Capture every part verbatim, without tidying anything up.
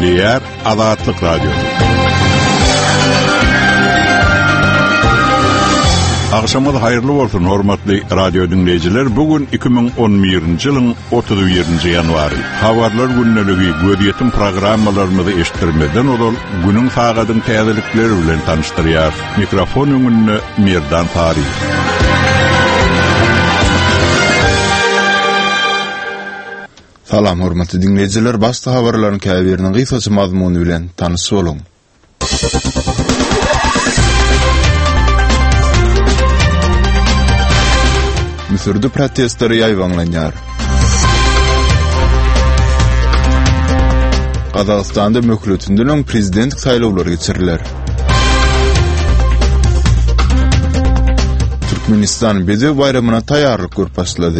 dinleýär Azatlyk radiosu. Akşamda hayırlı bolsun hormatly radio dinleýijiler. Bugün iki bin on birinji ýylyň otuz ýedinji ýanwary. Habarlar günneligi gödýetim programmalarymyzy eşitdirmeden olal günüň sagadyň täzelikleri bilen tanıştyrýar. Mikrofon öňünde Merdan Tari. Salam hormatly dinleýijiler, başda habarlaryň käbiriniň gysgaça mazmuny bilen tanışyp bolun. Mısır'da protestler ýaýbanlanýar. Qazaqstanda möhletiniň prezidentlik saýlawlary geçiriler. Türkmenistan Bede bayramyna taýýarlyk görüp başlady.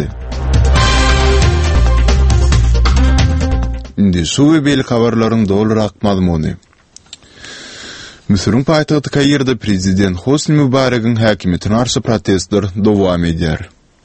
Indi şu we beýlik habarlaryň doldurak mazmuny. Mısır'ın paýtagty Kairde prezident Hosni Mübarek'iň häkimetine garşy protestler dowam edýär.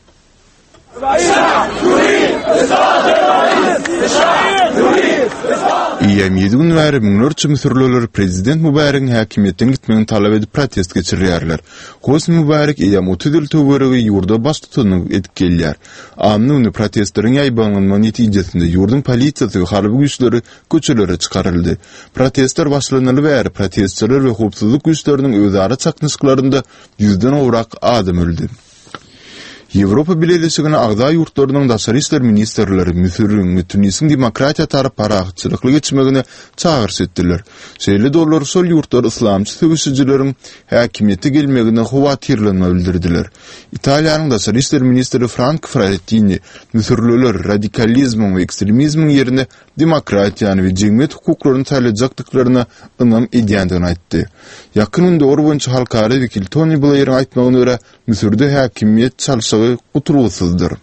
İýem ýedi gün bäri müňlerçe Mısırlylar prezident Mübarek'iň häkimetine gitmegini talap edip protest geçirýärler. Hosni Mübarek İýem otuz ýyl töweregi ýurda baş tutanyp edip gelýär. Amnuny protestleriň ýaýbanlanyny netijesinde ýurdun polisiýasy we harby güýçleri köçelere çykaryldy. Protestler başlanyly bäri protestçiler we howpsuzlyk güýçleriniň özara çaknyşyklarynda ýüzden owrak adam öldü. Ýewropa Birleşigine agza ýurtlarynyň daşary işler ministrleri Mısır'ın we Tunisiň demokratiýa tarap parahatçylykly geçmegine çağırş etdiler. Şeýle dollar sol ýurtlar islamçy söwüşçileriň häkimiýete gelmegine howatyrlanma bildirdiler. Italiýanyň daşary işler ministri Franco Frattini Mısırlylar radikalizm we ekstremizm ýerine demokratiýany we jemgyýet hukuklaryny taýlajakdyklaryna ynam edýändigini aýtdy. Ýakynynda Orbançy halkary wekil Tony Blair'iň aýtmagyna görä Mısırda häkimiýet çalşygy guturusuzdyr.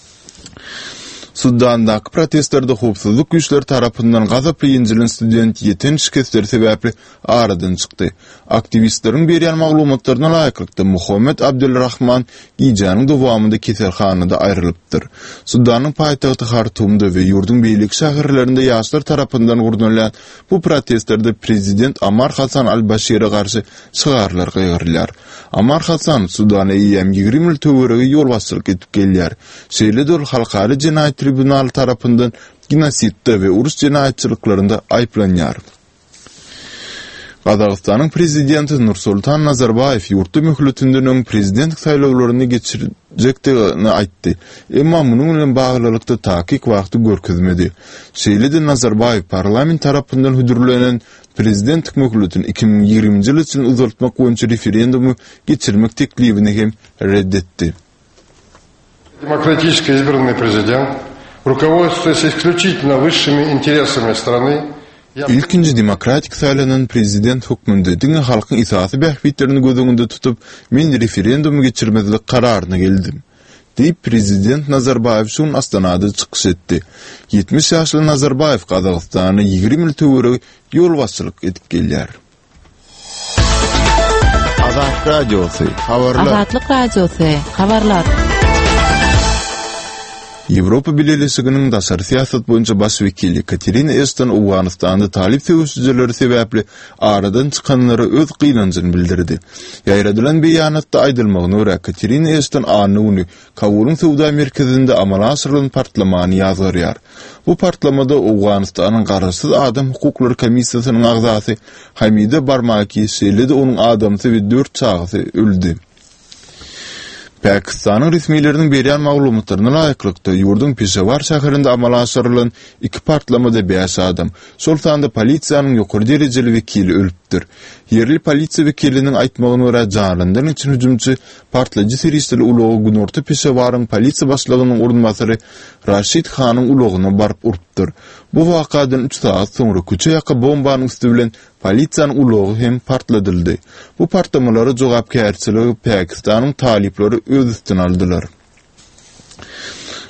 Sudandaky protestlarda howpsuzlyk güýçleri tarapyndan gazaply ýenjilen student ýeten şikestleri sebäpli aradan çykdy. Aktivistleriň berýän maglumatlaryna laýyklykda Muhammed Abdulrahman Gijanyň dowamında keselhanada aýrylypdyr. Sudanyň paýtagty Hartumda we ýurdun beýlik şäherlerinde ýaşlar tarapyndan gurnulan bu protestlarda prezident Amar Hasan al-Bashir'a garşy çygarlar gaýrylýar. Amar Hasan Sudana ýem ýigrim ýyl töweregi ýol başçylyk edip gelýär. Şeýle halkary jinaýat tribunal tarapyndan genosidde we urus jinaýatçylyklарynda aýplanýar. Qazaqstanyň prezidenti Nursultan Nazarbayev ýurtda möhletiniň prezidentlik saýlawlaryny geçirjekdigini aýtdy. Emma munyň bilen baglylykda taýyk wagty görkezmedi. Şeýle-de Nazarbayev parlament tarapyndan hüdürlenen prezidentlik möhletini iki bin ýigrimiji ýyl üçin uzatmak boýunça referendumy geçirmek teklifini hem reddetdi. Демократически избранный президент, руководствуясь исключительно высшими интересами страны, İlkinci demokratik saýlanan prezident hukmunda diňe halkyň isasy bähbitlerini gözüňde tutup, men referendumy geçirmezlik kararyna geldim. Deyip prezident Nazarbayev şun Astanada çykyş etdi. yetmiş ýaşly Nazarbayev Qazaqstanyň ýigrim ýyl töweregi ýol başçylyk edip gelýär. Azat radiosu, habarlar. Azatlyk radiosu, habarlar. Ýewropa Birleşiginiň daşary siýasat boýunça baş wekili Katerina Ashton Awganystanda talip söwüşçileri sebäpli aradan çykanlary öz gynanjyny bildirdi. Ýaýradylan beýanatda aýdylmagyna görä Katerina Ashton anyny Kabul'un sowda merkezinde amala aşyrylan partlamany ýazgarýar. Bu partlamada Awganystanyň garaşsyz adam hukuklary komissiýasynyň agzasy Hamida Barmaki şeýle-de onuň adamsy we dört çagasy öldü. Pakistanyň resmiýetleriniň berýän maglumatlaryna laýyklykda ýurdun Peshawar şäherinde amala aşyrylan iki partlamada beş adam, şol sanda polisiýanyň ýokary derejeli wekili ölüpdir. Yerli polisiýa wekiliniň aýtmagyna görä janlandan üçin hüjümçi partlaýjy serýisli ulogy Günorta Peshawaryň polisiýa başlygynyň ornmasary Rashid Khanyň ulogyna baryp urupdyr. Bu wakadan üç saat soňra köçe ýaky bombanyň üstü bilen polisiýanyň ulogy hem partladyldy. Bu partlamalary jogapkärçiligi Pakistanyň taliplary öz üstüne aldylar.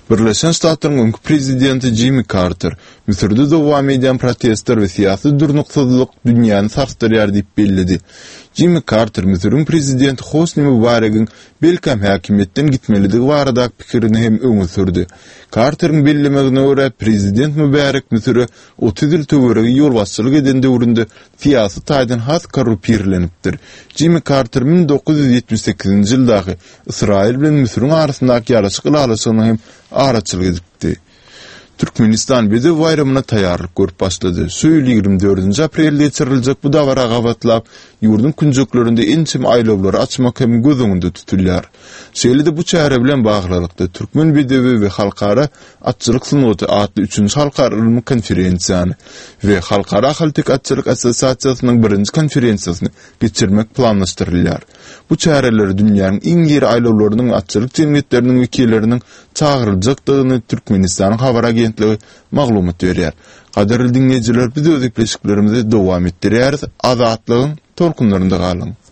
Birleşen Ştatlaryň öňkü prezidenti Jimmy Carter Misirde dowam eden protestler we siyasi durnuksuzlyk dünýäni sarsdyrýar diýip bellidi. Jimmy Carter Misiriň prezidenti Hosni Mubarak'ın belkem häkimetden gitmelidigi barada pikirini hem öňe sürdi. Carter'ın bellemegine görä prezident Mubarak Misiri otuz ýyl töweregi ýol başçylyk eden döwründe siyasi taýdan has korrupirlenipdir. Jimmy Carter bin dokuz yüz ýetmiş sekizinji ýyldaky Israil bilen Misiriň arasyndaky ýaraşyk ýalyşyny hem araçylyk edipdi. Türkmenistan bede bayramına taýýarlyk görüp başlady. Şu ýyl ýygrimi dördünji aprelde geçiriljek bu dawara gabatlap ýurdun künjeklerinde ençim aýlawlary açmak hem göz öňünde tutulýar. Şeýlede bu çäre bilen baglylykda Türkmen bedewi we halkara atçylyk synoty adly üçünji halkara ilmi konferensiýany we halkara haltyk atçylyk assosiasiýasynyň birinji konferensiýasyny geçirmek planlaşdyrylýar. Bu çäreler dünýäniň iň ýeri aýlawlarynyň atçylyk jemgyýetleriniň wekilleriniň çağıryljakdygyny Türkmenistanyň habar agentligi maglumat berýär. Gaderli dinleyijiler, biz öz epleşiklerimizi dowam etdirýäris. Azatlygyň tolkunlarynda galyň.